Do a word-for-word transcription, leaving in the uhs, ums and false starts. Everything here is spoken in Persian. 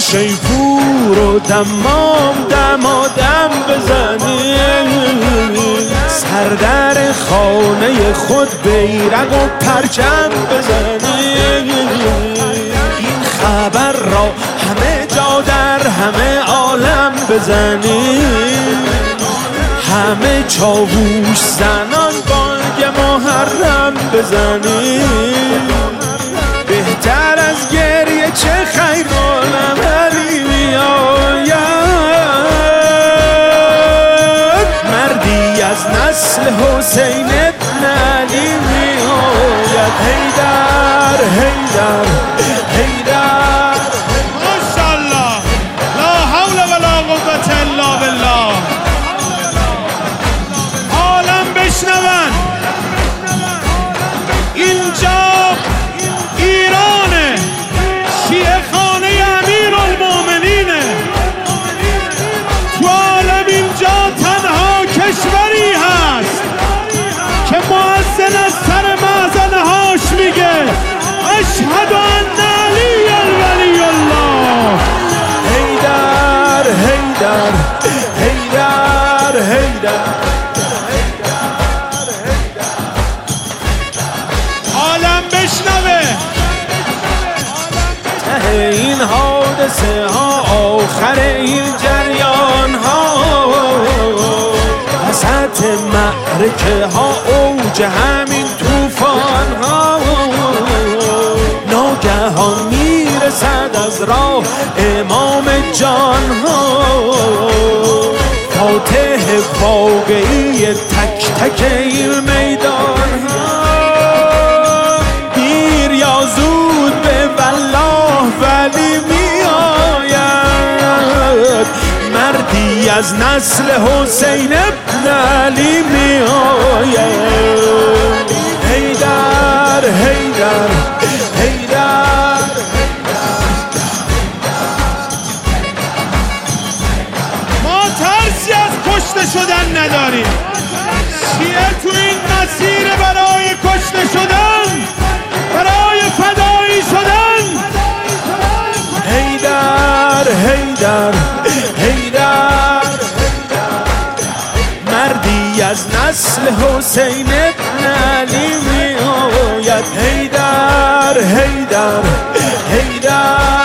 شیپور و دمام دمادم بزنیم، سر در خانه خود بیرق و پرچم بزنیم، این خبر را همه جا در همه عالم بزنیم، همه چاووش زنان بانگ محرم بزنیم، بهتر از گریه چه خیر عالمی میآید، مردی از نسل حسین ابن علی میآید. حیدر حیدر حیدر ماشاءالله، لا حول ولا قوة الا بالله. عالم بشنون، اینجا ایرانه، شیعه خانه امیرالمومنینه، تو عالم اینجا تنها کشوری هست که مؤذن از سر مأذنهاش میگه اشهد ان علی ولی الله. حیدر حیدر حیدر حیدر عالم بشنوه. ته این حادثه ها آخر این جریان ها، وسط معرکه ها اوج همین توفان ها، ناگهان میرسد از راه امام جان ها، فاتح واقعی تک تک این میدان ها، دیر یا زود به والله ولی می آید، مردی از نسل حسین ابن علی می آید. حیدر حیدر حیدر ما ترسی از کشته شدن نداریم، شیعه تو این مسیر برای کشته شدن، برای فدایی شدن. حیدر حیدر حیدر مردی از نسل حسین ابن علی می آید. حیدر حیدر حیدر